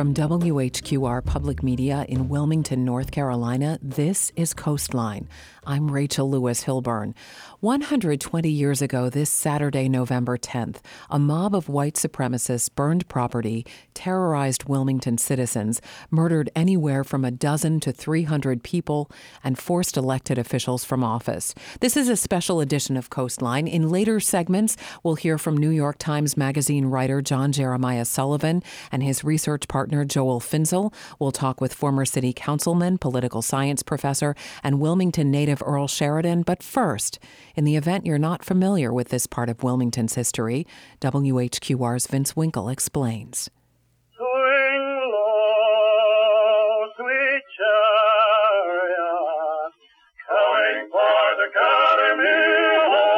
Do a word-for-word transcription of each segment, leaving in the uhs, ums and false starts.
From W H Q R Public Media in Wilmington, North Carolina, this is Coastline. I'm Rachel Lewis Hilburn. one hundred twenty years ago this Saturday, November tenth, a mob of white supremacists burned property, terrorized Wilmington citizens, murdered anywhere from a dozen to three hundred people, and forced elected officials from office. This is a special edition of Coastline. In later segments, we'll hear from New York Times Magazine writer John Jeremiah Sullivan and his research partner Joel Finzel. We'll talk with former city councilman, political science professor, and Wilmington native Earl Sheridan. But first, in the event you're not familiar with this part of Wilmington's history, W H Q R's Vince Winkle explains. Swing low, sweet chariot, coming for the Academy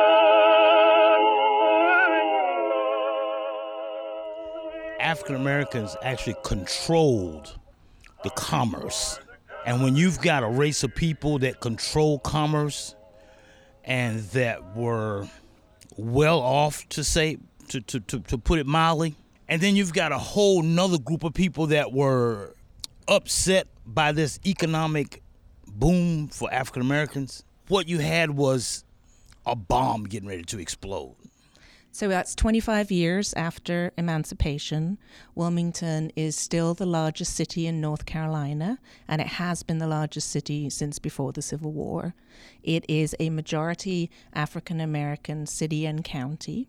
home. African Americans actually controlled the commerce. And when you've got a race of people that control commerce and that were well off, to say, to, to, to, to put it mildly, and then you've got a whole nother group of people that were upset by this economic boom for African Americans, what you had was a bomb getting ready to explode. So that's twenty-five years after emancipation. Wilmington is still the largest city in North Carolina, and it has been the largest city since before the Civil War. It is a majority African-American city and county,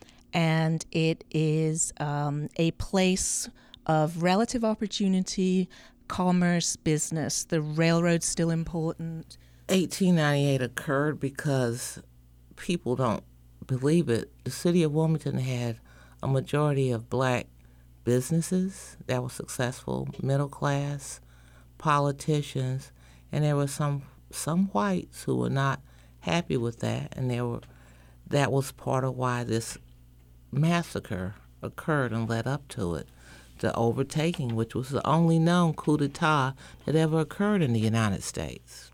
and it is um, a place of relative opportunity, commerce, business. The railroad's still important. eighteen ninety-eight occurred because people don't believe it. The city of Wilmington had a majority of black businesses that were successful, middle class, politicians, and there were some some whites who were not happy with that, and there were that was part of why this massacre occurred and led up to it, the overtaking, which was the only known coup d'etat that ever occurred in the United States.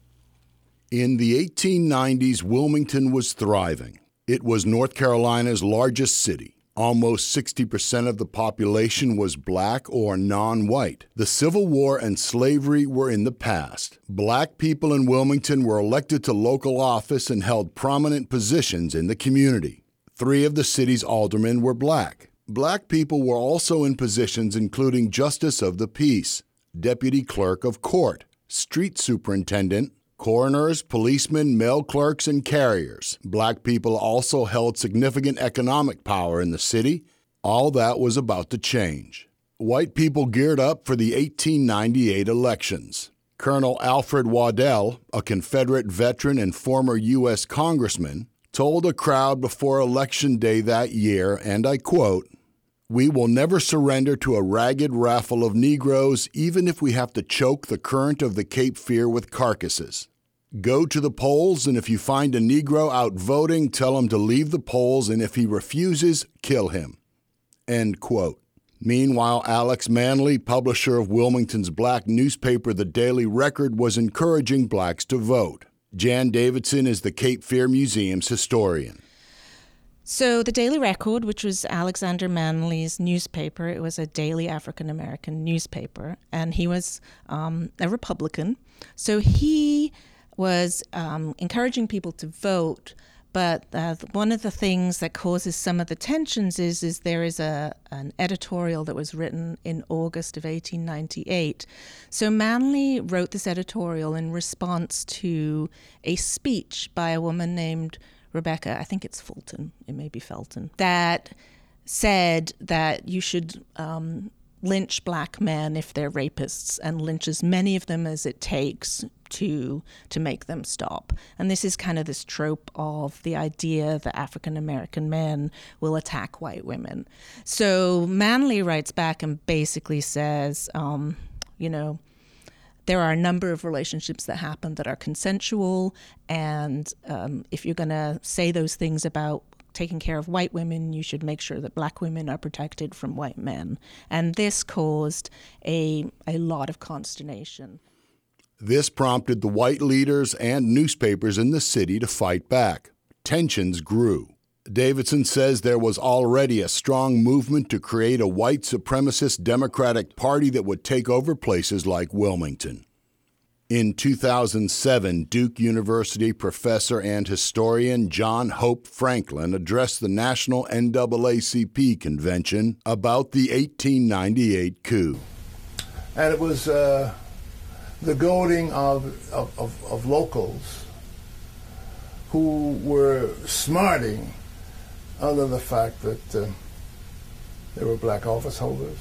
In the eighteen nineties, Wilmington was thriving. It was North Carolina's largest city. Almost sixty percent of the population was black or non-white. The Civil War and slavery were in the past. Black people in Wilmington were elected to local office and held prominent positions in the community. Three of the city's aldermen were black. Black people were also in positions including Justice of the Peace, Deputy Clerk of Court, Street Superintendent, coroners, policemen, mail clerks, and carriers. Black people also held significant economic power in the city. All that was about to change. White people geared up for the eighteen ninety-eight elections. Colonel Alfred Waddell, a Confederate veteran and former U S congressman, told a crowd before Election Day that year, and I quote, "We will never surrender to a ragged raffle of Negroes, even if we have to choke the current of the Cape Fear with carcasses. Go to the polls, and if you find a Negro out voting, tell him to leave the polls, and if he refuses, kill him." End quote. Meanwhile, Alex Manley, publisher of Wilmington's black newspaper The Daily Record, was encouraging blacks to vote. Jan Davidson is the Cape Fear Museum's historian. So the Daily Record, which was Alexander Manley's newspaper, it was a daily African-American newspaper, and he was um, a Republican. So he was um, encouraging people to vote, but uh, one of the things that causes some of the tensions is, is there is a an editorial that was written in August of eighteen ninety-eight. So Manley wrote this editorial in response to a speech by a woman named Rebecca, I think it's Fulton, it may be Felton, that said that you should um, lynch black men if they're rapists and lynch as many of them as it takes to to make them stop. And this is kind of this trope of the idea that African American men will attack white women. So Manley writes back and basically says, um, you know, there are a number of relationships that happen that are consensual, and um, if you're going to say those things about taking care of white women, you should make sure that black women are protected from white men. And this caused a a lot of consternation. This prompted the white leaders and newspapers in the city to fight back. Tensions grew. Davidson says there was already a strong movement to create a white supremacist Democratic Party that would take over places like Wilmington. In two thousand seven, Duke University professor and historian John Hope Franklin addressed the National N double A C P convention about the eighteen ninety-eight coup. And it was uh, the goading of, of, of, of locals who were smarting under the fact that uh, there were black office holders,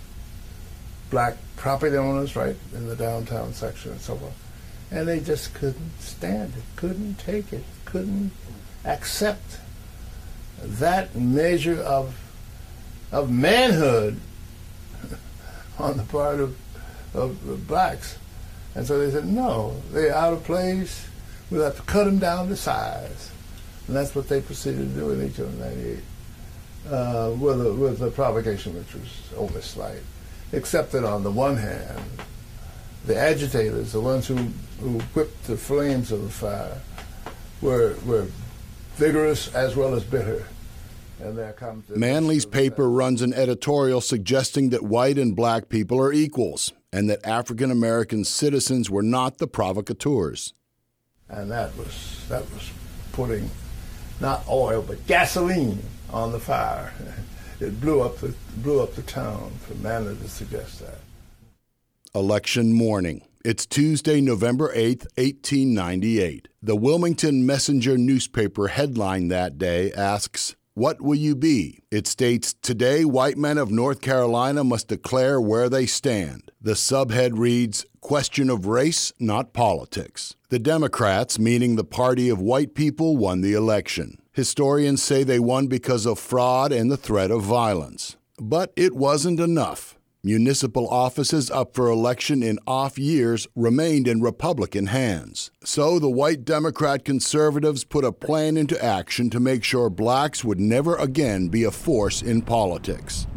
black property owners right in the downtown section and so forth. And they just couldn't stand it, couldn't take it, couldn't accept that measure of of manhood on the part of, of blacks. And so they said, no, they're out of place. We'll have to cut them down to size. And that's what they proceeded to do in eighteen ninety-eight, uh, with, a, with a provocation which was only slight. Except that on the one hand, the agitators, the ones who, who whipped the flames of the fire, were, were vigorous as well as bitter. And there comes the Manley's paper runs an editorial suggesting that white and black people are equals and that African American citizens were not the provocateurs. And that was that was putting not oil but gasoline on the fire. It blew up the blew up the town for Manley to suggest that. Election morning. It's Tuesday, November eighth, eighteen ninety-eight. The Wilmington Messenger newspaper headline that day asks, "What will you be?" It states, "Today, white men of North Carolina must declare where they stand." The subhead reads, "Question of race, not politics." The Democrats, meaning the party of white people, won the election. Historians say they won because of fraud and the threat of violence. But it wasn't enough. Municipal offices up for election in off years remained in Republican hands. So the white Democrat conservatives put a plan into action to make sure blacks would never again be a force in politics.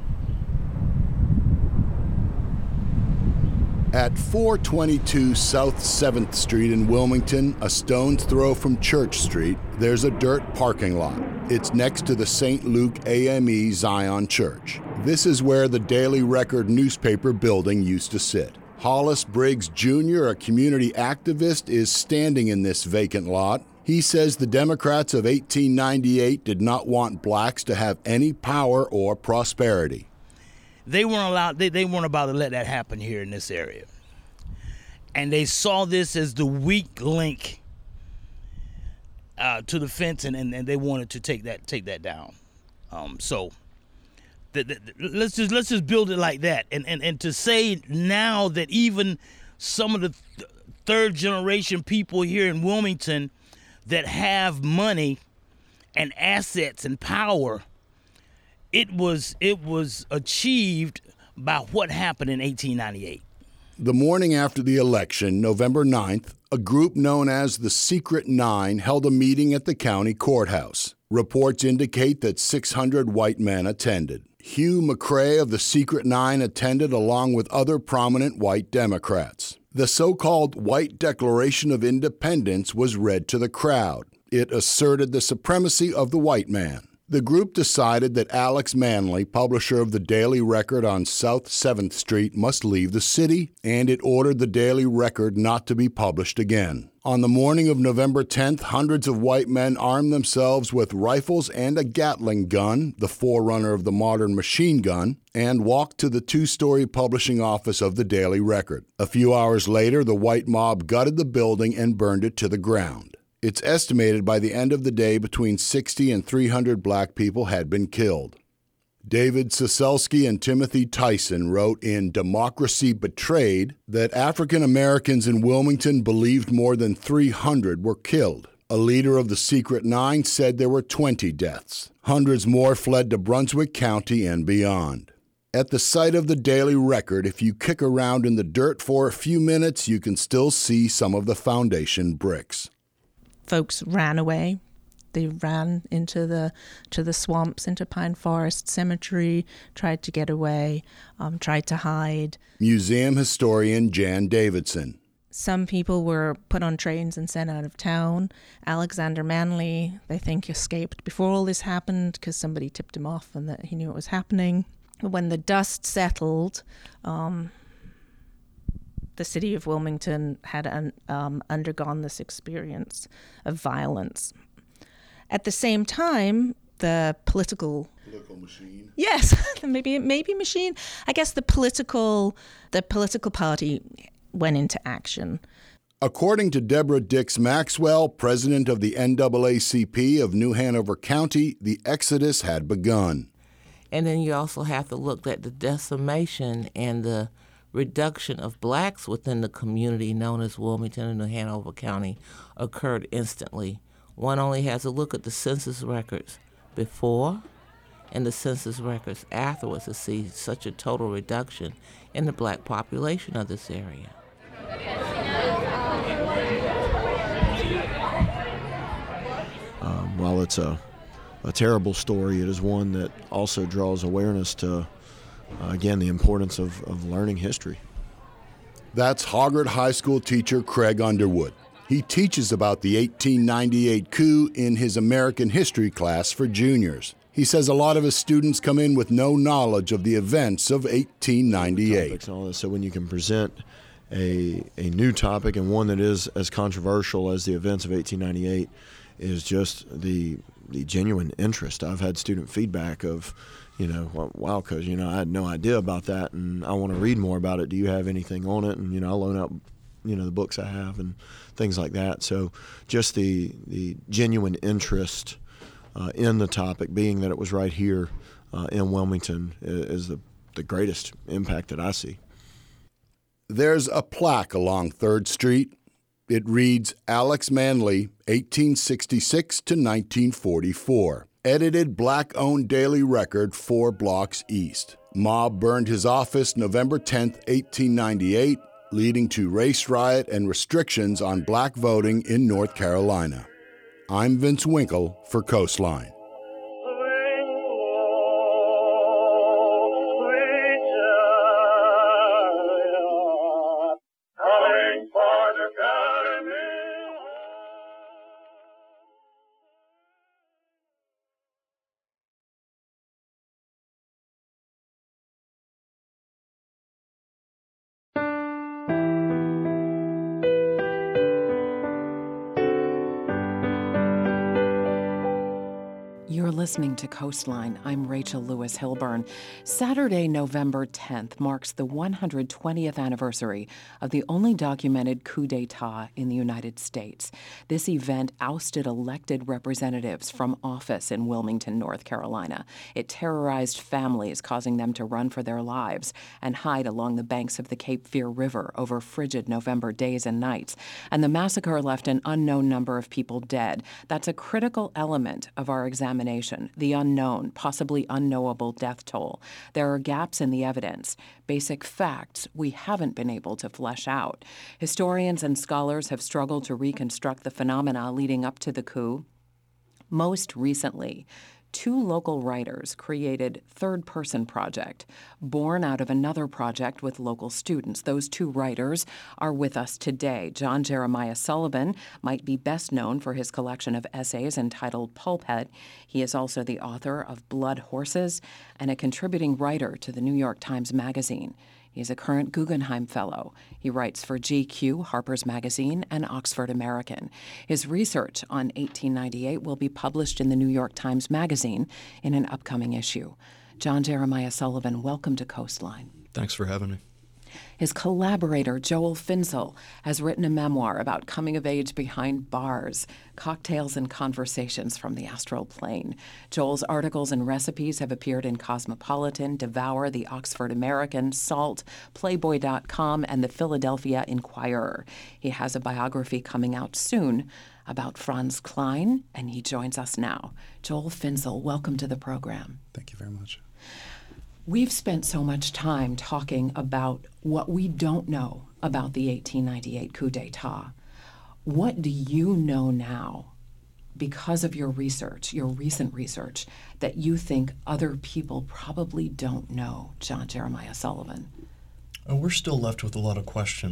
At four twenty-two South seventh Street in Wilmington, a stone's throw from Church Street, there's a dirt parking lot. It's next to the Saint Luke A M E Zion Church. This is where the Daily Record newspaper building used to sit. Hollis Briggs Junior, a community activist, is standing in this vacant lot. He says the Democrats of eighteen ninety-eight did not want blacks to have any power or prosperity. They weren't allowed, they, they weren't about to let that happen here in this area. And they saw this as the weak link uh, to the fence, and, and, and they wanted to take that take that down. Um, so the, the, let's just let's just build it like that. And, and and to say now that even some of the th- third generation people here in Wilmington that have money and assets and power, It was it was achieved by what happened in eighteen ninety-eight. The morning after the election, November ninth, a group known as the Secret Nine held a meeting at the county courthouse. Reports indicate that six hundred white men attended. Hugh McCrae of the Secret Nine attended along with other prominent white Democrats. The so-called White Declaration of Independence was read to the crowd. It asserted the supremacy of the white man. The group decided that Alex Manley, publisher of the Daily Record on South seventh Street, must leave the city, and it ordered the Daily Record not to be published again. On the morning of November tenth, hundreds of white men armed themselves with rifles and a Gatling gun, the forerunner of the modern machine gun, and walked to the two-story publishing office of the Daily Record. A few hours later, the white mob gutted the building and burned it to the ground. It's estimated by the end of the day between sixty and three hundred black people had been killed. David Soselsky and Timothy Tyson wrote in Democracy Betrayed that African Americans in Wilmington believed more than three hundred were killed. A leader of the Secret Nine said there were twenty deaths. Hundreds more fled to Brunswick County and beyond. At the site of the Daily Record, if you kick around in the dirt for a few minutes, you can still see some of the foundation bricks. Folks ran away. They ran into the to the swamps, into Pine Forest Cemetery, tried to get away, um, tried to hide. Museum historian Jan Davidson. Some people were put on trains and sent out of town. Alexander Manly, they think, escaped before all this happened because somebody tipped him off and that he knew it was happening. When the dust settled, um, the city of Wilmington had un, um, undergone this experience of violence. At the same time, the political Political machine. Yes, maybe maybe machine. I guess the political the political party went into action. According to Deborah Dix Maxwell, president of the N double A C P of New Hanover County, the exodus had begun. And then you also have to look at the decimation and the reduction of blacks within the community known as Wilmington and New Hanover County occurred instantly. One only has to look at the census records before and the census records afterwards to see such a total reduction in the black population of this area. Um, while it's a, a terrible story, it is one that also draws awareness to, uh, again, the importance of, of learning history. That's Hoggard High School teacher Craig Underwood. He teaches about the eighteen ninety-eight coup in his American history class for juniors. He says a lot of his students come in with no knowledge of the events of eighteen ninety-eight. And all this. So when you can present a, a new topic and one that is as controversial as the events of eighteen ninety-eight is just the the genuine interest. I've had student feedback of, you know, wow, coach, you know, I had no idea about that and I want to read more about it. Do you have anything on it? And, you know, I loan out, you know, the books I have and things like that. So just the the genuine interest uh, in the topic, being that it was right here uh, in Wilmington, is the, the greatest impact that I see. There's a plaque along third Street. It reads, Alex Manly, eighteen sixty-six to nineteen forty-four. Edited black-owned Daily Record, four blocks east. Mob burned his office November tenth, eighteen ninety-eight, leading to race riot and restrictions on black voting in North Carolina. I'm Vince Winkle for Coastline. You're listening to Coastline. I'm Rachel Lewis Hilburn. Saturday, November tenth marks the one hundred twentieth anniversary of the only documented coup d'etat in the United States. This event ousted elected representatives from office in Wilmington, North Carolina. It terrorized families, causing them to run for their lives and hide along the banks of the Cape Fear River over frigid November days and nights. And the massacre left an unknown number of people dead. That's a critical element of our examination. The unknown, possibly unknowable death toll. There are gaps in the evidence, basic facts we haven't been able to flesh out. Historians and scholars have struggled to reconstruct the phenomena leading up to the coup. Most recently, two local writers created Third Person Project, born out of another project with local students. Those two writers are with us today. John Jeremiah Sullivan might be best known for his collection of essays entitled Pulpit. He is also the author of Blood Horses and a contributing writer to the New York Times Magazine. He's a current Guggenheim Fellow. He writes for G Q, Harper's Magazine, and Oxford American. His research on eighteen ninety-eight will be published in the New York Times Magazine in an upcoming issue. John Jeremiah Sullivan, welcome to Coastline. Thanks for having me. His collaborator, Joel Finzel, has written a memoir about coming of age behind bars, cocktails and conversations from the astral plane. Joel's articles and recipes have appeared in Cosmopolitan, Devour, the Oxford American, Salt, Playboy dot com, and the Philadelphia Inquirer. He has a biography coming out soon about Franz Klein, and he joins us now. Joel Finzel, welcome to the program. Thank you very much. We've spent so much time talking about what we don't know about the eighteen ninety-eight coup d'etat. What do you know now, because of your research, your recent research, that you think other people probably don't know, John Jeremiah Sullivan? Uh, we're still left with a lot of questions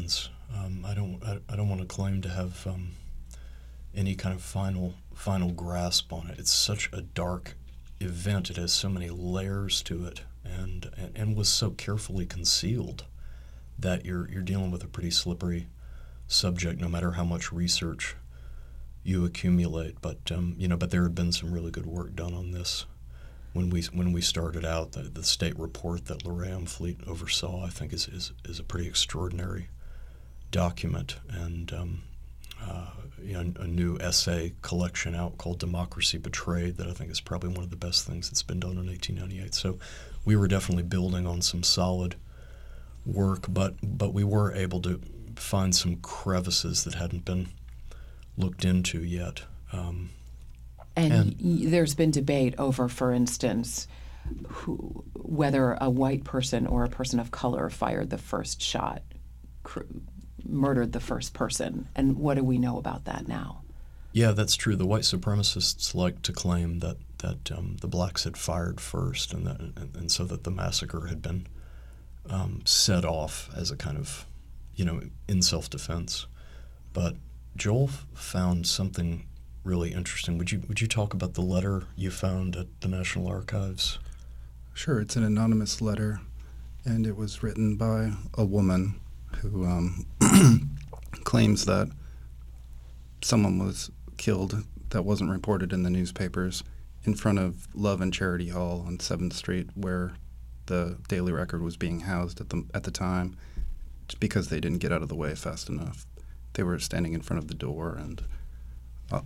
Um, I don't I, I don't want to claim to have um, any kind of final final grasp on it. It's such a dark event. It has so many layers to it, and and, and was so carefully concealed that you're you're dealing with a pretty slippery subject, no matter how much research you accumulate. But um, you know, but there had been some really good work done on this when we when we started out. The, the state report that Lorea Fleet oversaw, I think, is is, is a pretty extraordinary document, and um, uh, you know, a new essay collection out called Democracy Betrayed that I think is probably one of the best things that's been done in eighteen ninety-eight. So we were definitely building on some solid work, but but we were able to find some crevices that hadn't been looked into yet. Um, and and y- there's been debate over, for instance, who, whether a white person or a person of color fired the first shot, cr- murdered the first person. And what do we know about that now? Yeah, that's true. The white supremacists like to claim that that um, the blacks had fired first, and that and, and so that the massacre had been um, set off as a kind of, you know, in self-defense. But Joel found something really interesting. Would you would you talk about the letter you found at the National Archives? Sure. It's an anonymous letter, and it was written by a woman who um, claims that someone was killed that wasn't reported in the newspapers in front of Love and Charity Hall on seventh Street, where the Daily Record was being housed at the at the time, just because they didn't get out of the way fast enough. They were standing in front of the door, and uh,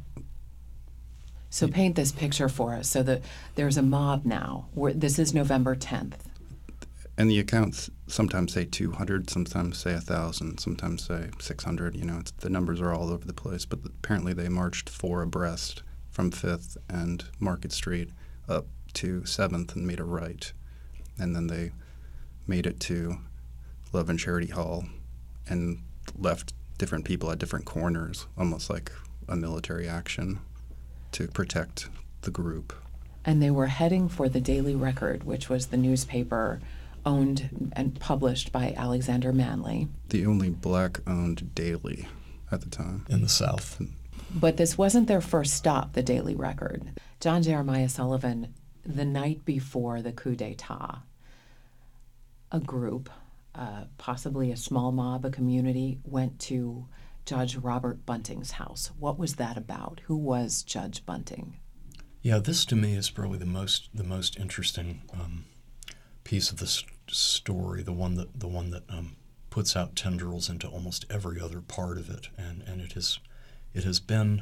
So paint this picture for us. So that there's a mob now. Where this is November tenth. and the accounts sometimes say two hundred, sometimes say one thousand, sometimes say six hundred. You know, it's, the numbers are all over the place. But apparently they marched four abreast from fifth and Market Street up to seventh and made a right. And then they made it to Love and Charity Hall and left different people at different corners, almost like a military action to protect the group. And they were heading for the Daily Record, which was the newspaper owned and published by Alexander Manly. The only black-owned daily at the time. In the South. But this wasn't their first stop, the Daily Record. John Jeremiah Sullivan, the night before the coup d'etat, a group, uh, possibly a small mob, a community, went to Judge Robert Bunting's house. What was that about? Who was Judge Bunting? Yeah, this to me is probably the most the most interesting um, piece of this story. The one that the one that um, puts out tendrils into almost every other part of it, and and it has it has been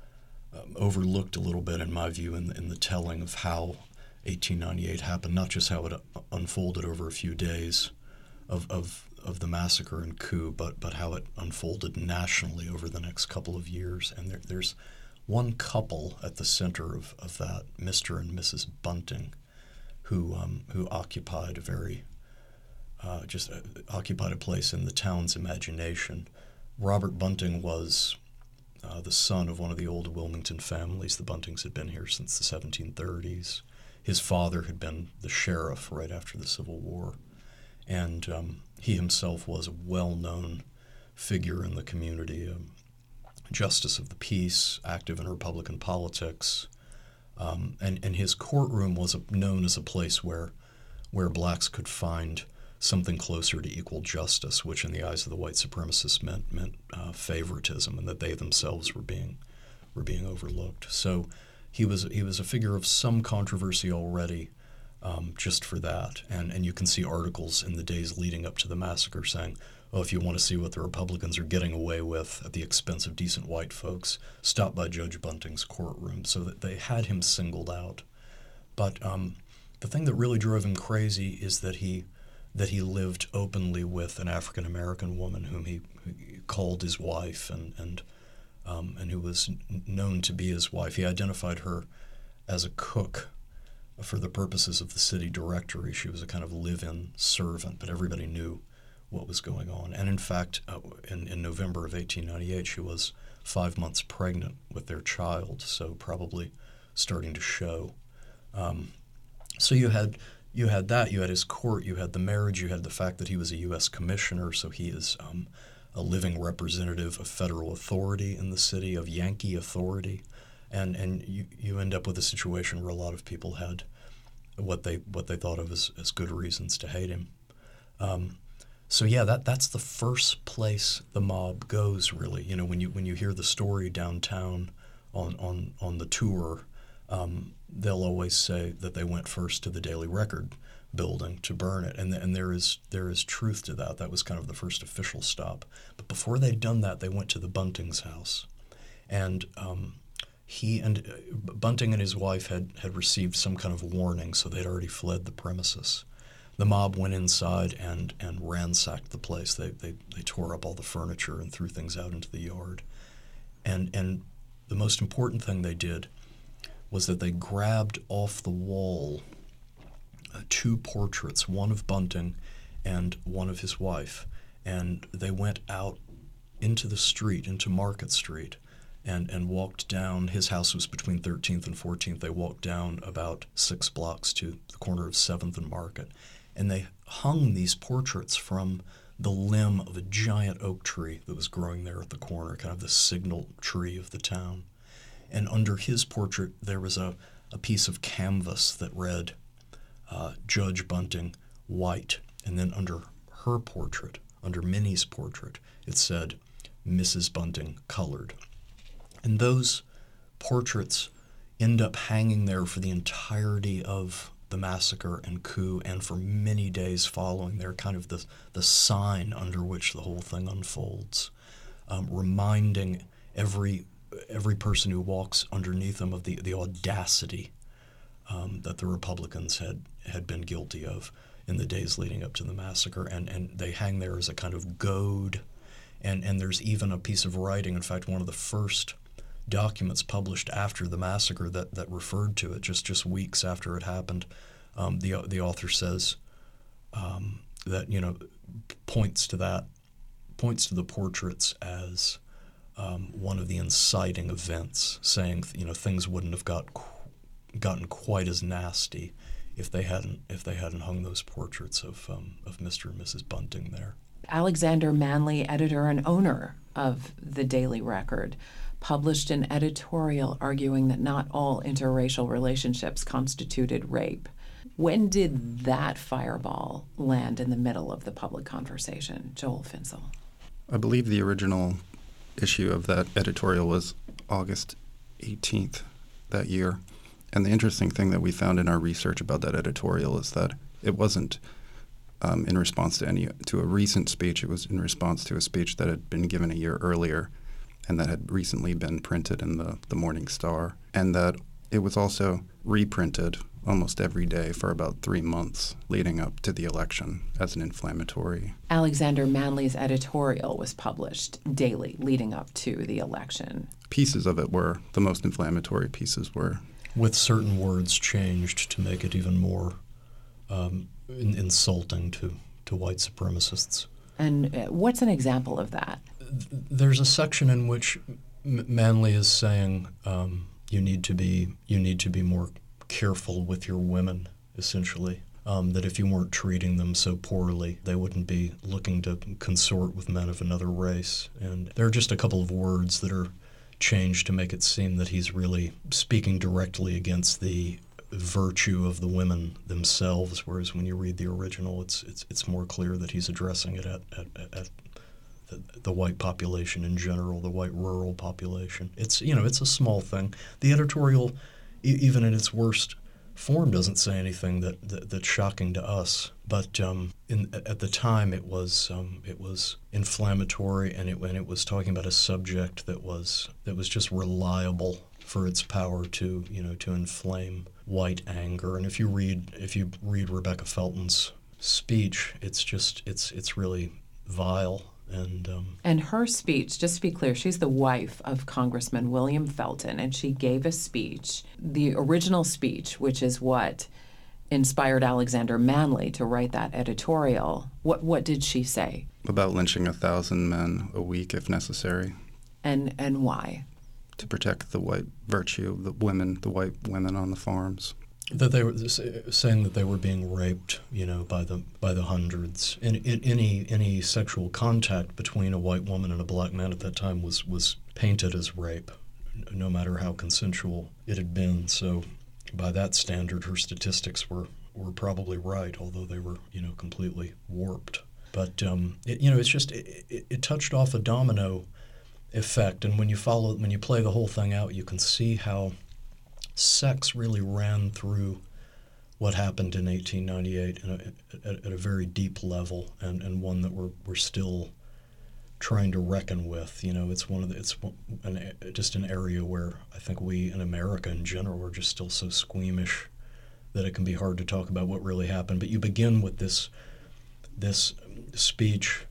um, overlooked a little bit in my view in the, in the telling of how eighteen ninety-eight happened. Not just how it uh, unfolded over a few days of of of the massacre and coup, but but how it unfolded nationally over the next couple of years. And there, there's one couple at the center of, of that, Mister and Missus Bunting, who um, who occupied a very uh, just uh, occupied a place in the town's imagination. Robert Bunting was uh, the son of one of the old Wilmington families. The Buntings had been here since the seventeen thirties. His father had been the sheriff right after the Civil War, and um, he himself was a well-known figure in the community. Um, Justice of the Peace, active in Republican politics, um, and, and his courtroom was a, known as a place where where blacks could find something closer to equal justice, which in the eyes of the white supremacists meant meant uh, favoritism, and that they themselves were being were being overlooked. So he was he was a figure of some controversy already, um, just for that. And and you can see articles in the days leading up to the massacre saying, oh, if you want to see what the Republicans are getting away with at the expense of decent white folks, stop by Judge Bunting's courtroom. So that they had him singled out. But um, the thing that really drove him crazy is that he that he lived openly with an African American woman whom he, he called his wife, and and um, and who was n- known to be his wife. He identified her as a cook for the purposes of the city directory. She was a kind of live-in servant, but everybody knew what was going on. And in fact, uh, in, in November of eighteen ninety-eight, she was five months pregnant with their child, so probably starting to show. Um, so you had you had that, you had his court, you had the marriage, you had the fact that he was a U S commissioner, so he is um, a living representative of federal authority in the city, of Yankee authority, and and you, you end up with a situation where a lot of people had what they what they thought of as, as good reasons to hate him. Um, so yeah, that that's the first place the mob goes, really. You know, when you when you hear the story downtown on on on the tour, um, they'll always say that they went first to the Daily Record building to burn it, and and there is there is truth to that. That was kind of the first official stop. But before they'd done that, they went to the Bunting's house, and um, he and uh, Bunting and his wife had had received some kind of warning, so they'd already fled the premises. The mob went inside and and ransacked the place. They they they tore up all the furniture and threw things out into the yard, and and the most important thing they did was that they grabbed off the wall Uh, two portraits, one of Bunting and one of his wife, and they went out into the street, into Market Street, and, and walked down. His house was between thirteenth and fourteenth. They walked down about six blocks to the corner of seventh and Market, and they hung these portraits from the limb of a giant oak tree that was growing there at the corner, kind of the signal tree of the town. And under his portrait, there was a, a piece of canvas that read, Uh, Judge Bunting, white, and then under her portrait, under Minnie's portrait, it said Missus Bunting, colored. And those portraits end up hanging there for the entirety of the massacre and coup, and for many days following. They're kind of the, the sign under which the whole thing unfolds, um, reminding every every person who walks underneath them of the, the audacity Um, that the Republicans had, had been guilty of in the days leading up to the massacre, and, and they hang there as a kind of goad. And, and there's even a piece of writing, in fact, one of the first documents published after the massacre that, that referred to it, just, just weeks after it happened. Um, the, the author says um, that, you know, points to that, points to the portraits as um, one of the inciting events, saying, you know, things wouldn't have got gotten quite as nasty if they hadn't if they hadn't hung those portraits of um, of Mister and Missus Bunting there. Alexander Manly, editor and owner of the Daily Record, published an editorial arguing that not all interracial relationships constituted rape. When did that fireball land in the middle of the public conversation? Joel Finzel. I believe the original issue of that editorial was August eighteenth that year. And the interesting thing that we found in our research about that editorial is that it wasn't um, in response to any to a recent speech. It was in response to a speech that had been given a year earlier and that had recently been printed in the, the Morning Star, and that it was also reprinted almost every day for about three months leading up to the election as an inflammatory. Alexander Manly's editorial was published daily leading up to the election. Pieces of it were, the most inflammatory pieces were, with certain words changed to make it even more um, in, insulting to, to white supremacists. And uh, what's an example of that? There's a section in which M- Manly is saying um, you need to be you need to be more careful with your women, essentially. Um, that if you weren't treating them so poorly, they wouldn't be looking to consort with men of another race. And there are just a couple of words that are changed to make it seem that he's really speaking directly against the virtue of the women themselves, whereas when you read the original, it's it's it's more clear that he's addressing it at, at, at the, the white population in general, the white rural population. It's you know it's a small thing. The editorial, e- even in its worst form, doesn't say anything that, that that's shocking to us. But um, in, at the time, it was um, it was inflammatory, and it and it was talking about a subject that was that was just reliable for its power to you know to inflame white anger. And if you read if you read Rebecca Felton's speech, it's just it's it's really vile. And um, and her speech, just to be clear, she's the wife of Congressman William Felton, and she gave a speech, the original speech, which is what inspired Alexander Manly to write that editorial. What what did she say? About lynching a thousand men a week if necessary. And and why? To protect the white virtue of the women, the white women on the farms. that they were saying that they were being raped, you know, by the by the hundreds. In, in any any sexual contact between a white woman and a black man at that time was was painted as rape, no matter how consensual it had been. So, by that standard, her statistics were, were probably right, although they were, you know, completely warped. But um, it, you know, it's just it, it, it touched off a domino effect, and when you follow when you play the whole thing out, you can see how sex really ran through what happened in eighteen ninety-eight in a, at, at a very deep level, and, and one that we're we're still trying to reckon with. You know, it's one of the, it's an, just an area where I think we in America in general are just still so squeamish that it can be hard to talk about what really happened. But you begin with this this speech,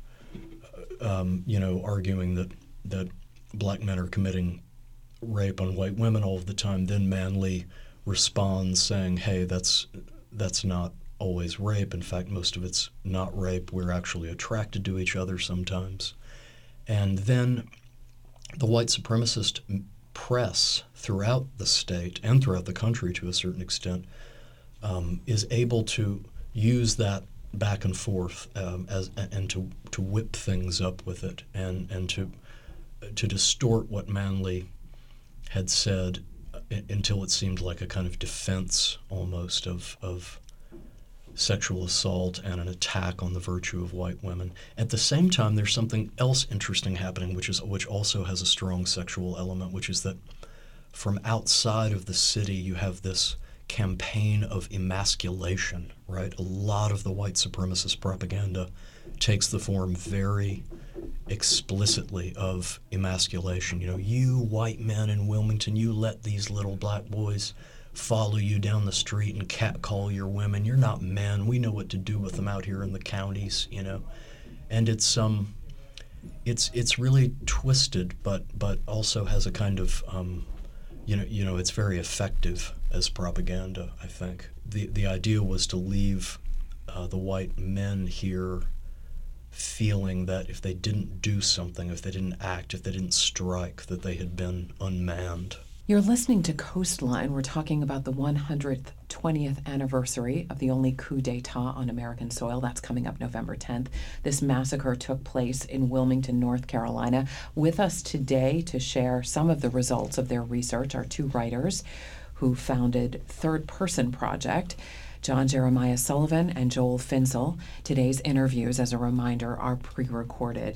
um, you know, arguing that that black men are committing rape on white women all of the time. Then Manley responds saying, hey, that's that's not always rape. In fact, most of it's not rape. We're actually attracted to each other sometimes. And then the white supremacist press throughout the state and throughout the country to a certain extent um, is able to use that back and forth um, as and to to whip things up with it and, and to to distort what Manley had said uh, until it seemed like a kind of defense almost of of sexual assault and an attack on the virtue of white women. At the same time, there's something else interesting happening, which is which also has a strong sexual element, which is that from outside of the city, you have this campaign of emasculation, right? A lot of the white supremacist propaganda takes the form very explicitly of emasculation. You know, you white men in Wilmington, you let these little black boys follow you down the street and catcall your women. You're not men. We know what to do with them out here in the counties, you know. And it's um, it's it's really twisted, but but also has a kind of um, you know you know it's very effective as propaganda. I think the the idea was to leave uh, the white men here feeling that if they didn't do something, if they didn't act, if they didn't strike, that they had been unmanned. You're listening to Coastline. We're talking about the one hundred twentieth anniversary of the only coup d'etat on American soil. That's coming up November tenth. This massacre took place in Wilmington, North Carolina. With us today to share some of the results of their research are two writers who founded Third Person Project, John Jeremiah Sullivan and Joel Finzel. Today's interviews, as a reminder, are pre-recorded.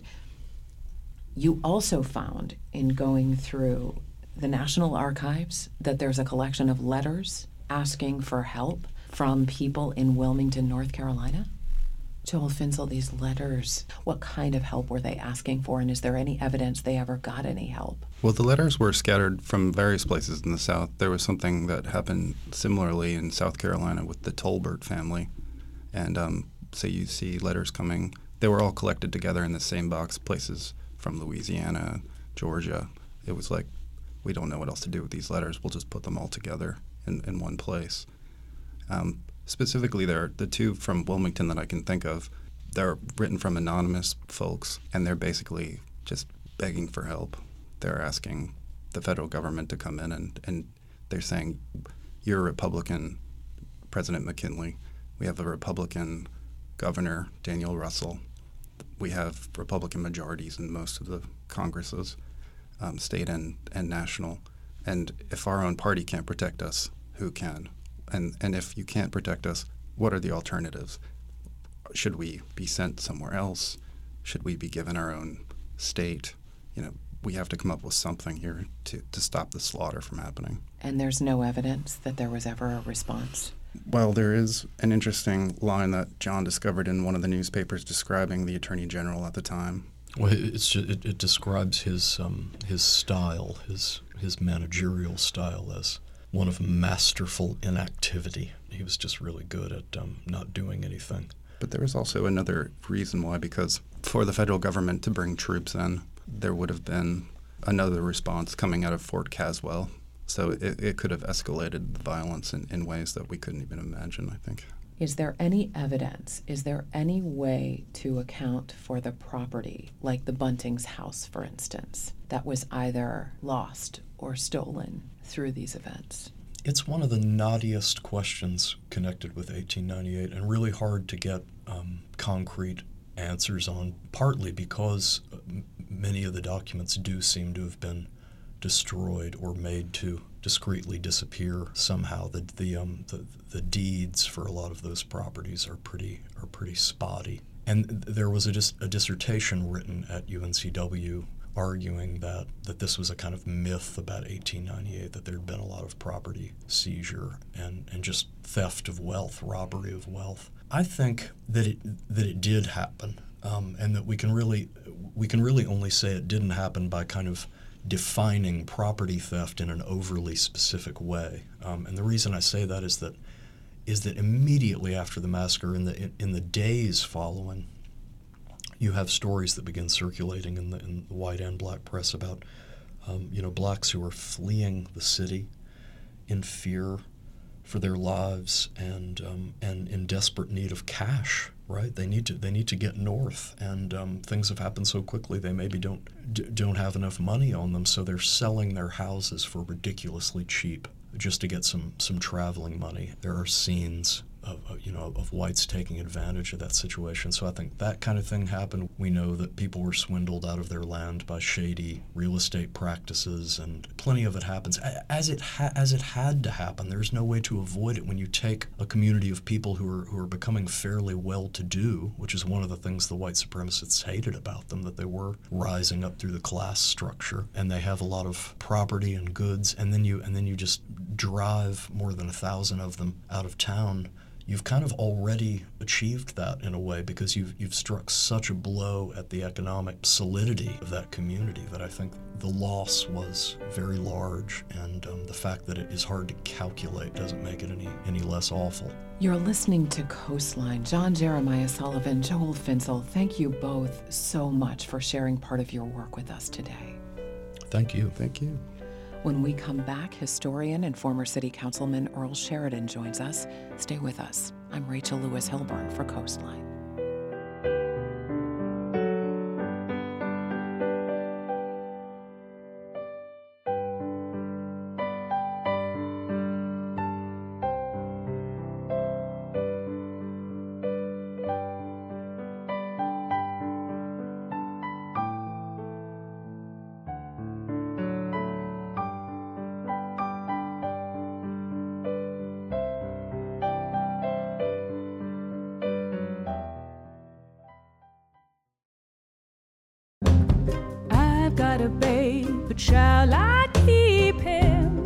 You also found in going through the National Archives that there's a collection of letters asking for help from people in Wilmington, North Carolina. Joel Finzel, these letters, what kind of help were they asking for, and is there any evidence they ever got any help? Well, the letters were scattered from various places in the South. There was something that happened similarly in South Carolina with the Tolbert family. And um, so you see letters coming. They were all collected together in the same box, places from Louisiana, Georgia. It was like, we don't know what else to do with these letters. We'll just put them all together in, in one place. Um, specifically, there the two from Wilmington that I can think of, they're written from anonymous folks, and they're basically just begging for help. They're asking the federal government to come in, and, and they're saying, you're a Republican, President McKinley. We have a Republican governor, Daniel Russell. We have Republican majorities in most of the Congresses. Um, state and, and national. And if our own party can't protect us, who can? And and if you can't protect us, what are the alternatives? Should we be sent somewhere else? Should we be given our own state? You know, we have to come up with something here to, to stop the slaughter from happening. And there's no evidence that there was ever a response? Well, there is an interesting line that John discovered in one of the newspapers describing the Attorney General at the time. Well, it's just, it, it describes his um, his style, his his managerial style as one of masterful inactivity. He was just really good at um, not doing anything. But there was also another reason why, because for the federal government to bring troops in, there would have been another response coming out of Fort Caswell. So it, it could have escalated the violence in, in ways that we couldn't even imagine, I think. Is there any evidence, is there any way to account for the property, like the Bunting's house, for instance, that was either lost or stolen through these events? It's one of the knottiest questions connected with eighteen ninety-eight, and really hard to get um, concrete answers on, partly because m- many of the documents do seem to have been destroyed or made to discreetly disappear somehow. The the um the, the deeds for a lot of those properties are pretty are pretty spotty. And th- there was a, dis- a dissertation written at U N C W arguing that, that this was a kind of myth about eighteen ninety-eight, that there had been a lot of property seizure and, and just theft of wealth, robbery of wealth. I think that it that it did happen, um, and that we can really we can really only say it didn't happen by kind of defining property theft in an overly specific way. Um, and the reason I say that is that is that immediately after the massacre, in the in, in the days following, you have stories that begin circulating in the, in the white and black press about um, you know blacks who are fleeing the city in fear for their lives and um, and in desperate need of cash. Right, they need to they need to get north, and um, things have happened so quickly they maybe don't d- don't have enough money on them, so they're selling their houses for ridiculously cheap just to get some some traveling money. There are scenes of you know of whites taking advantage of that situation. So I think that kind of thing happened. We know that people were swindled out of their land by shady real estate practices, and plenty of it happens as it ha- as it had to happen. There's no way to avoid it when you take a community of people who are who are becoming fairly well-to-do, which is one of the things the white supremacists hated about them, that they were rising up through the class structure, and they have a lot of property and goods, and then you and then you just drive more than a thousand of them out of town. You've kind of already achieved that in a way, because you've you've struck such a blow at the economic solidity of that community that I think the loss was very large, and um, the fact that it is hard to calculate doesn't make it any any less awful. You're listening to Coastline. John Jeremiah Sullivan, Joel Finzel, thank you both so much for sharing part of your work with us today. Thank you. Thank you. When we come back, historian and former city councilman Earl Sheridan joins us. Stay with us. I'm Rachel Lewis Hilburn for Coastline. Got a babe, but shall I keep him?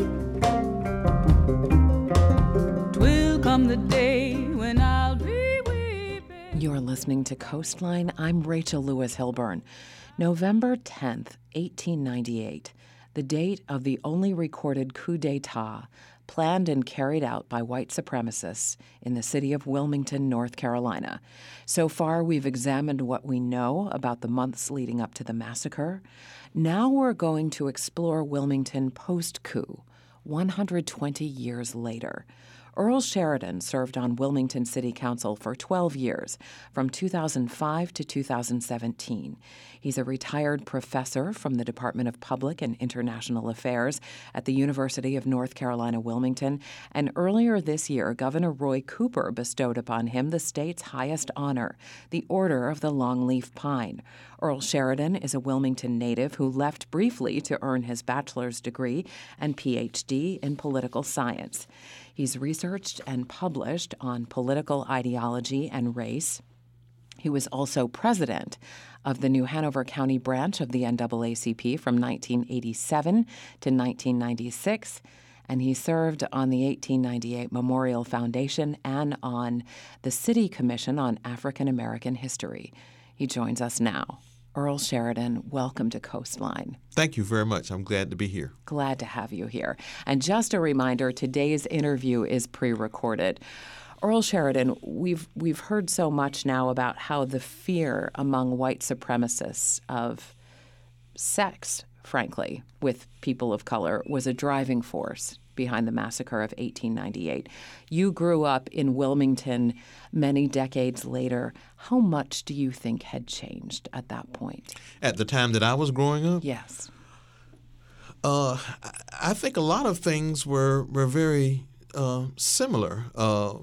'Twill come the day when I'll be weeping. You're listening to Coastline. I'm Rachel Lewis Hilburn. November tenth, eighteen ninety-eight, the date of the only recorded coup d'etat planned and carried out by white supremacists in the city of Wilmington, North Carolina. So far, we've examined what we know about the months leading up to the massacre. Now we're going to explore Wilmington post-coup, one hundred twenty years later. Earl Sheridan served on Wilmington City Council for twelve years, from two thousand five to two thousand seventeen. He's a retired professor from the Department of Public and International Affairs at the University of North Carolina, Wilmington, and earlier this year, Governor Roy Cooper bestowed upon him the state's highest honor, the Order of the Longleaf Pine. Earl Sheridan is a Wilmington native who left briefly to earn his bachelor's degree and P H D in political science. He's researched and published on political ideology and race. He was also president of the New Hanover County branch of the N double A C P from nineteen eighty-seven to nineteen ninety-six, and he served on the eighteen ninety-eight Memorial Foundation and on the City Commission on African American History. He joins us now. Earl Sheridan, welcome to Coastline. Thank you very much. I'm glad to be here. Glad to have you here. And just a reminder, today's interview is pre-recorded. Earl Sheridan, we've we've heard so much now about how the fear among white supremacists of sex, frankly, with people of color was a driving force behind the massacre of eighteen ninety-eight. You grew up in Wilmington many decades later. How much do you think had changed at that point? At the time that I was growing up? Yes. Uh, I think a lot of things were were very uh, similar. Uh,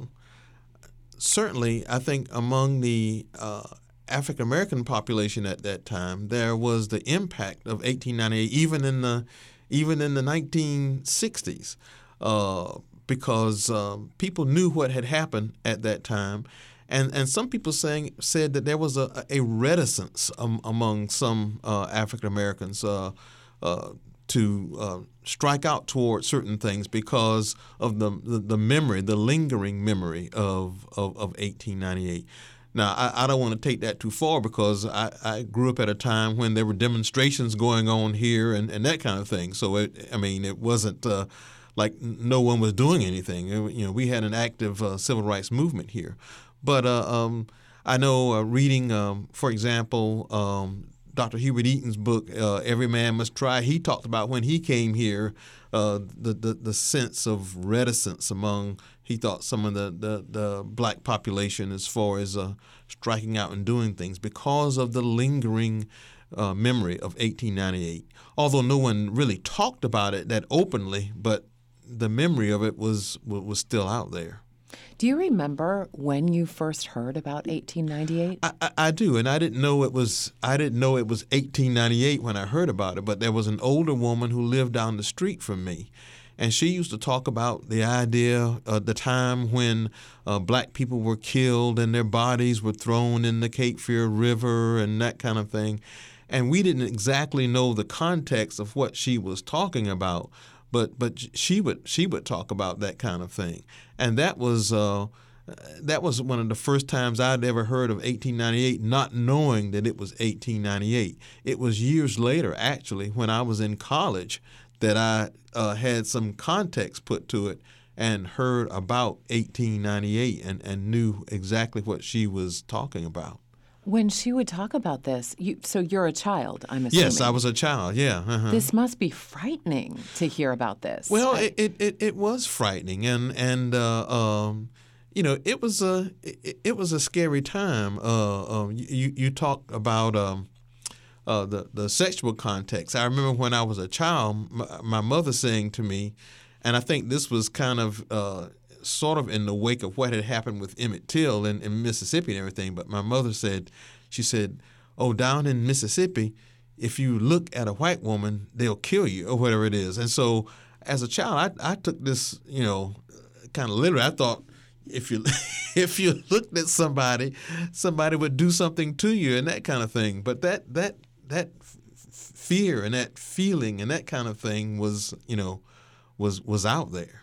certainly, I think among the uh, African American population at that time, there was the impact of eighteen ninety-eight, even in the even in the nineteen sixties, uh, because um, people knew what had happened at that time. And and some people saying said that there was a, a reticence um, among some uh, African Americans uh, uh, to uh, strike out toward certain things because of the, the, the memory, the lingering memory of, of, of eighteen ninety-eight. Now, I, I don't want to take that too far because I, I grew up at a time when there were demonstrations going on here and, and that kind of thing. So, it, I mean, it wasn't uh, like no one was doing anything. It, you know, we had an active uh, civil rights movement here. But uh, um, I know uh, reading, um, for example, um, Doctor Hubert Eaton's book, uh, Every Man Must Try, he talked about when he came here, uh, the, the, the sense of reticence among, he thought, some of the, the, the black population as far as uh, striking out and doing things because of the lingering uh, memory of eighteen ninety-eight. Although no one really talked about it that openly, but the memory of it was was still out there. Do you remember when you first heard about eighteen ninety-eight? I, I, I do, and I didn't know it was I didn't know it was eighteen ninety-eight when I heard about it. But there was an older woman who lived down the street from me, and she used to talk about the idea of the time when uh, black people were killed and their bodies were thrown in the Cape Fear River and that kind of thing. And we didn't exactly know the context of what she was talking about. But but she would she would talk about that kind of thing, and that was uh, that was one of the first times I'd ever heard of eighteen ninety-eight, not knowing that it was eighteen ninety-eight. It was years later, actually, when I was in college, that I uh, had some context put to it and heard about eighteen ninety-eight and, and knew exactly what she was talking about. When she would talk about this, you, so you're a child, I'm assuming. Yes, I was a child, yeah. Uh-huh. This must be frightening to hear about this. Well, I, it, it, it was frightening, and and uh, um, you know, it was a it, it was a scary time. Uh, um, you you talk about um, uh, the the sexual context. I remember when I was a child, my, my mother saying to me, and I think this was kind of. Uh, sort of in the wake of what had happened with Emmett Till in, in Mississippi and everything. But my mother said, she said, oh, down in Mississippi, if you look at a white woman, they'll kill you or whatever it is. And so as a child, I, I took this, you know, kind of literally. I thought if you if you looked at somebody, somebody would do something to you and that kind of thing. But that that that f- fear and that feeling and that kind of thing was, you know, was was out there.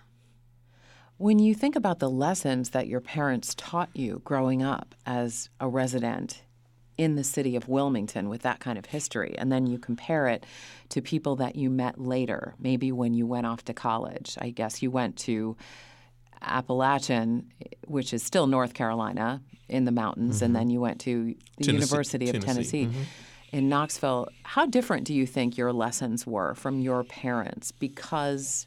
When you think about the lessons that your parents taught you growing up as a resident in the city of Wilmington with that kind of history, and then you compare it to people that you met later, maybe when you went off to college. I guess you went to Appalachian, which is still North Carolina, in the mountains, mm-hmm. and then you went to the Tennessee, University of Tennessee, Tennessee mm-hmm. in Knoxville. How different do you think your lessons were from your parents because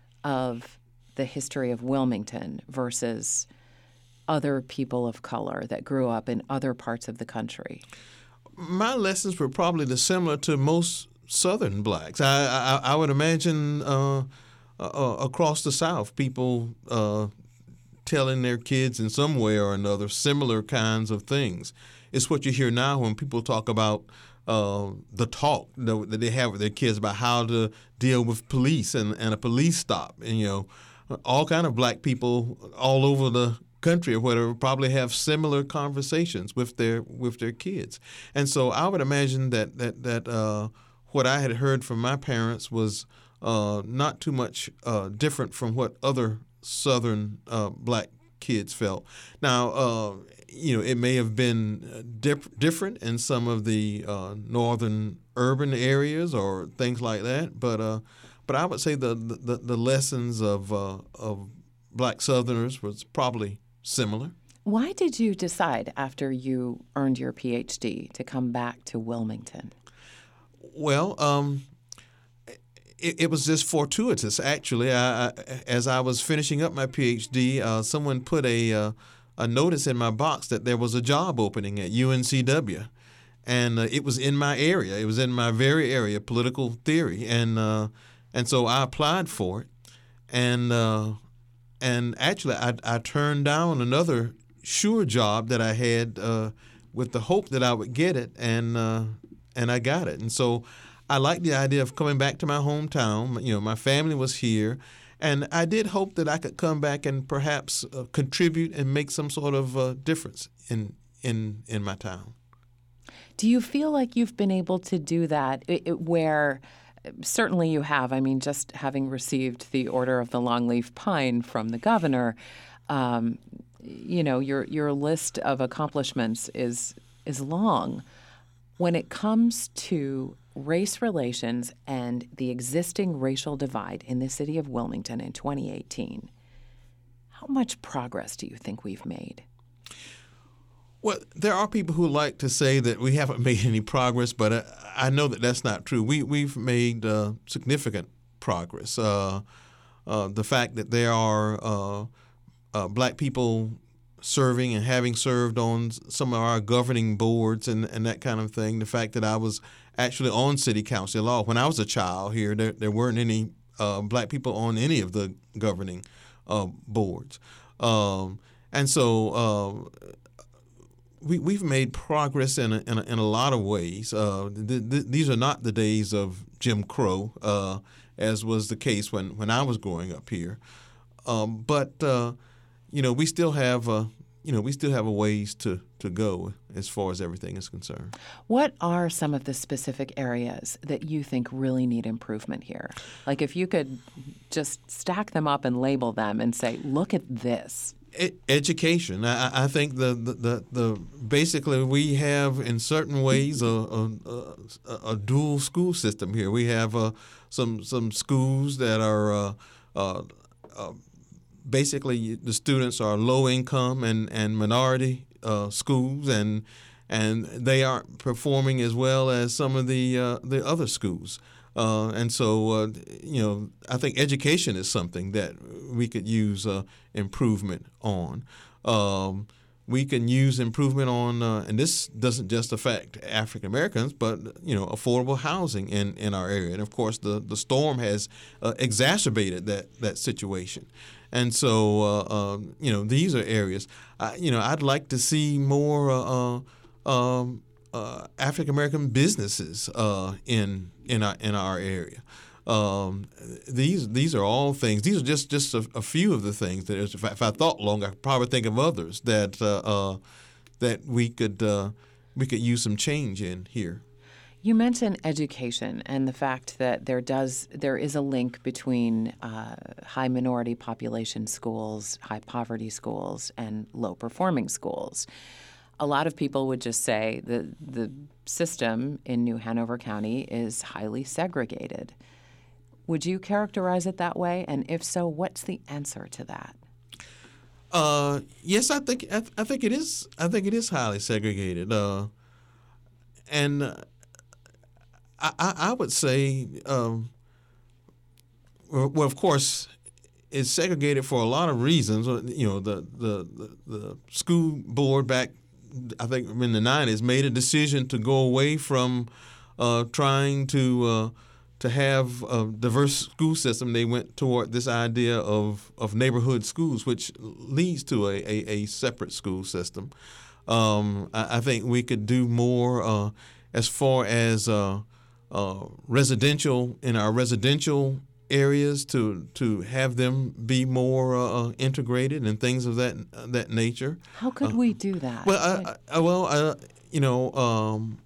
of the history of Wilmington versus other people of color that grew up in other parts of the country? My lessons were probably the similar to most Southern blacks. I I, I would imagine uh, uh, across the South, people uh, telling their kids in some way or another similar kinds of things. It's what you hear now when people talk about uh, the talk that they have with their kids about how to deal with police and, and a police stop. And, you know, all kind of black people all over the country or whatever probably have similar conversations with their with their kids. And so I would imagine that that that uh, what I had heard from my parents was uh, not too much uh, different from what other Southern uh, black kids felt. Now, uh, you know, it may have been dip- different in some of the uh, northern urban areas or things like that, but uh, But I would say the the, the lessons of uh, of black Southerners was probably similar. Why did you decide after you earned your P H D to come back to Wilmington? Well, um, it, it was just fortuitous, actually. I, I, as I was finishing up my P H D, uh, someone put a uh, a notice in my box that there was a job opening at U N C W. And uh, it was in my area. It was in my very area, political theory. And uh, and so I applied for it, and uh, and actually I, I turned down another sure job that I had uh, with the hope that I would get it, and uh, and I got it. And so I liked the idea of coming back to my hometown. You know, my family was here, and I did hope that I could come back and perhaps uh, contribute and make some sort of uh, difference in in in my town. Do you feel like you've been able to do that it, it, where certainly you have? I mean, just having received the Order of the Longleaf Pine from the governor, um, you know, your your list of accomplishments is is long. When it comes to race relations and the existing racial divide in the city of Wilmington in twenty eighteen, how much progress do you think we've made? Well, there are people who like to say that we haven't made any progress, but I, I know that that's not true. We, we've made uh, significant progress. Uh, uh, the fact that there are uh, uh, black people serving and having served on some of our governing boards and, and that kind of thing, the fact that I was actually on city council law. When I was a child here, there, there weren't any uh, black people on any of the governing uh, boards. Um, and so uh, we, we've made progress in a, in a, in a lot of ways. Uh, th- th- these are not the days of Jim Crow, uh, as was the case when, when I was growing up here. Um, but, uh, you know, we still have uh, you know, we still have a ways to, to go as far as everything is concerned. What are some of the specific areas that you think really need improvement here? Like if you could just stack them up and label them and say, look at this. Education. I, I think the, the, the, the basically we have in certain ways a, a, a, a dual school system here. We have uh, some some schools that are uh, uh, uh, basically the students are low income and, and minority uh, schools, and and they aren't performing as well as some of the uh, the other schools. Uh, and so, uh, you know, I think education is something that we could use uh, improvement on. Um, we can use improvement on, uh, and this doesn't just affect African Americans, but, you know, affordable housing in, in our area. And, of course, the, the storm has uh, exacerbated that, that situation. And so, uh, um, you know, these are areas. I, you know, I'd like to see more uh, uh, um, uh, African American businesses uh, in in our in our area. Um, these these are all things. These are just just a, a few of the things that if I, if I thought long, I could probably think of others that uh, uh, that we could uh, we could use some change in here. You mentioned education and the fact that there does there is a link between uh, high minority population schools, high poverty schools, and low performing schools. A lot of people would just say the the system in New Hanover County is highly segregated. Would you characterize it that way? And if so, what's the answer to that? Uh, yes, I think I, I think it is. I think it is highly segregated. Uh, and uh, I, I would say, um, well, of course, it's segregated for a lot of reasons. You know, the the the, the school board back, I think in the nineties, made a decision to go away from uh, trying to uh, to have a diverse school system. They went toward this idea of, of neighborhood schools, which leads to a, a, a separate school system. Um, I, I think we could do more uh, as far as uh, uh, residential in our residential areas to to have them be more uh, integrated and things of that that nature. How could uh, we do that? Well, I, I, well, uh, you know, um,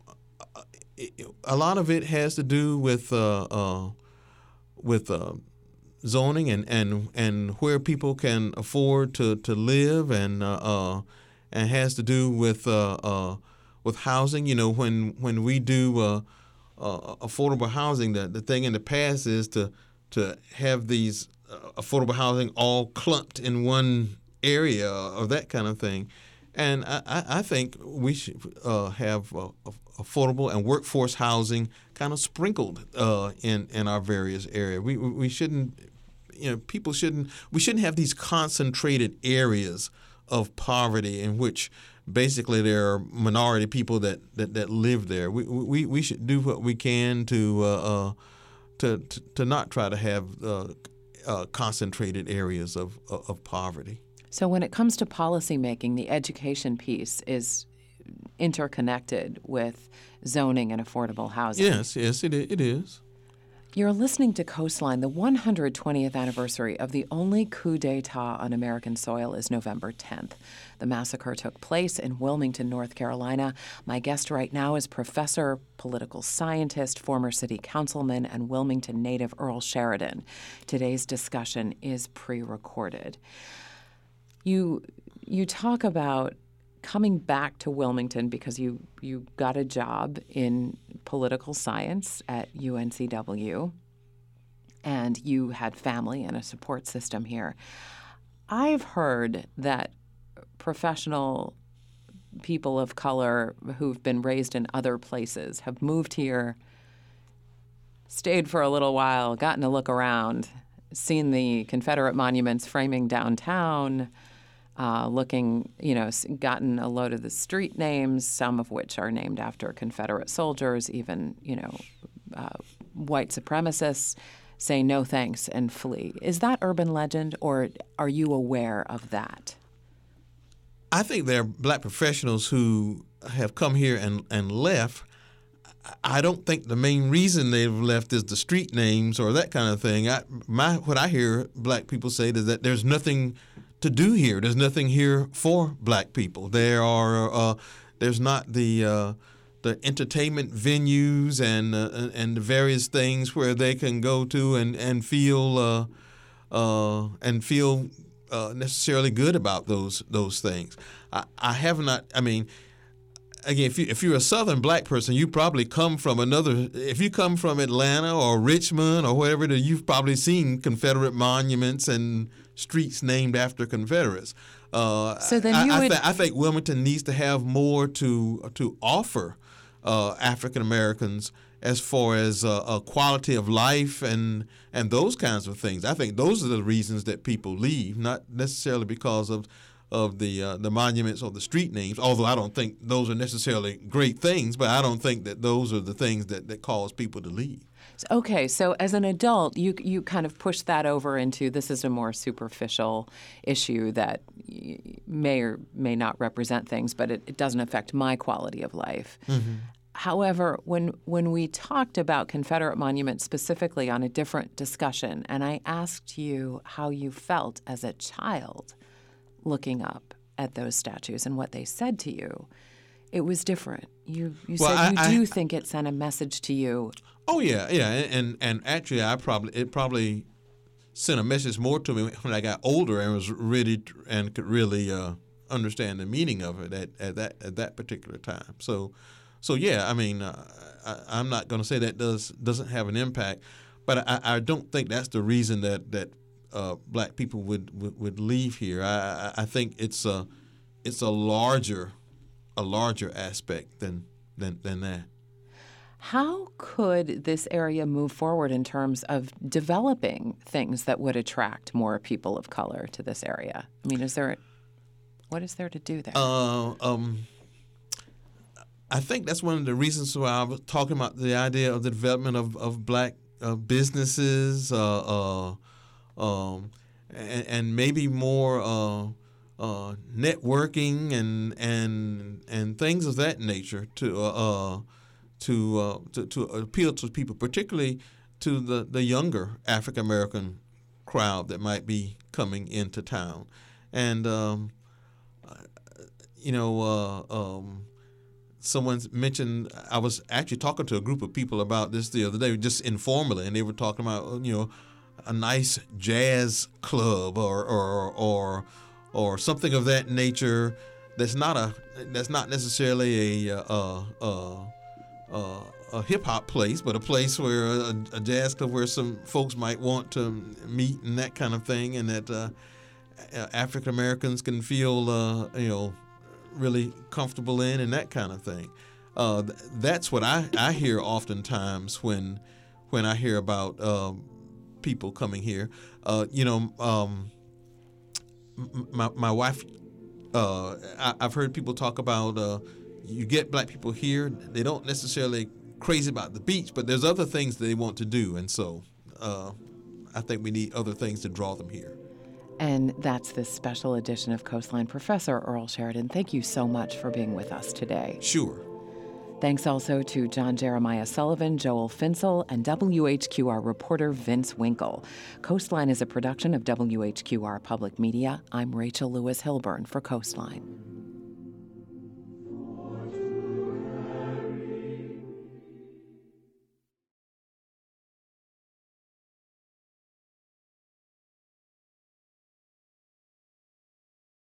a lot of it has to do with uh, uh, with uh, zoning and, and and where people can afford to, to live, and uh, uh, and has to do with uh, uh, with housing. You know, when when we do uh, uh, affordable housing, the the thing in the past is to to have these uh, affordable housing all clumped in one area or that kind of thing. And I, I think we should uh, have uh, affordable and workforce housing kind of sprinkled uh, in in our various areas. We we shouldn't, you know, people shouldn't. We shouldn't have these concentrated areas of poverty in which basically there are minority people that, that, that live there. We we we should do what we can to uh, uh, to, to, to not try to have uh, uh, concentrated areas of, of, of poverty. So when it comes to policy making, the education piece is interconnected with zoning and affordable housing. Yes, yes, it, it is. You're listening to Coastline. The one hundred twentieth anniversary of the only coup d'etat on American soil is November tenth. The massacre took place in Wilmington, North Carolina. My guest right now is professor, political scientist, former city councilman, and Wilmington native Earl Sheridan. Today's discussion is pre-recorded. You you talk about coming back to Wilmington because you, you got a job in political science at U N C W, and you had family and a support system here. I've heard that professional people of color who've been raised in other places have moved here, stayed for a little while, gotten a look around, seen the Confederate monuments framing downtown, Uh, looking, you know, gotten a load of the street names, some of which are named after Confederate soldiers, even, you know, uh, white supremacists, say no thanks and flee. Is that urban legend, or are you aware of that? I think there are black professionals who have come here and, and left. I don't think the main reason they've left is the street names or that kind of thing. I, my what I hear black people say is that there's nothing to do here. There's nothing here for black people. There are uh, there's not the uh, the entertainment venues and uh, and the various things where they can go to and and feel uh, uh, and feel uh, necessarily good about those those things. I, I have not. I mean. Again, if, you, if you're a Southern black person, you probably come from another. If you come from Atlanta or Richmond or whatever, you've probably seen Confederate monuments and streets named after Confederates. Uh, so then I, you I, would... th- I think Wilmington needs to have more to to offer uh, African Americans as far as uh, a quality of life and and those kinds of things. I think those are the reasons that people leave, not necessarily because of. of the uh, the monuments or the street names, although I don't think those are necessarily great things, but I don't think that those are the things that, that cause people to leave. Okay, so as an adult, you you kind of push that over into this is a more superficial issue that may or may not represent things, but it, it doesn't affect my quality of life. Mm-hmm. However, when when we talked about Confederate monuments specifically on a different discussion, and I asked you how you felt as a child looking up at those statues and what they said to you, it was different. You you well, said I, you do I, think it sent a message to you. Oh yeah, yeah, and and actually, I probably it probably sent a message more to me when I got older and was ready to, and could really uh, understand the meaning of it at, at that at that particular time. So, so yeah, I mean, uh, I, I'm not going to say that does doesn't have an impact, but I, I don't think that's the reason that that. Uh, black people would, would, would leave here. I, I think it's a it's a larger a larger aspect than than than that. How could this area move forward in terms of developing things that would attract more people of color to this area? I mean, is there what is there to do there? Uh, um, I think that's one of the reasons why I was talking about the idea of the development of of black uh, businesses. Uh, uh, Um, and, and maybe more uh, uh, networking and and and things of that nature to uh, uh, to, uh, to to appeal to people, particularly to the, the younger African American crowd that might be coming into town. And um, you know, uh, um, someone mentioned I was actually talking to a group of people about this the other day, just informally, and they were talking about you know. a nice jazz club or or or or something of that nature that's not a that's not necessarily a a, a, a, a hip hop place, but a place where a, a jazz club where some folks might want to meet and that kind of thing, and that uh, African Americans can feel uh, you know really comfortable in and that kind of thing. Uh, that's what I, I hear oftentimes when when I hear about. Um, people coming here. Uh, you know, um, my my wife, uh, I, I've heard people talk about uh, you get black people here, they don't necessarily crazy about the beach, but there's other things that they want to do, and so uh, I think we need other things to draw them here. And that's this special edition of Coastline. Professor Earl Sheridan, thank you so much for being with us today. Sure. Thanks also to John Jeremiah Sullivan, Joel Finsel, and W H Q R reporter Vince Winkle. Coastline is a production of W H Q R Public Media. I'm Rachel Lewis Hilburn for Coastline.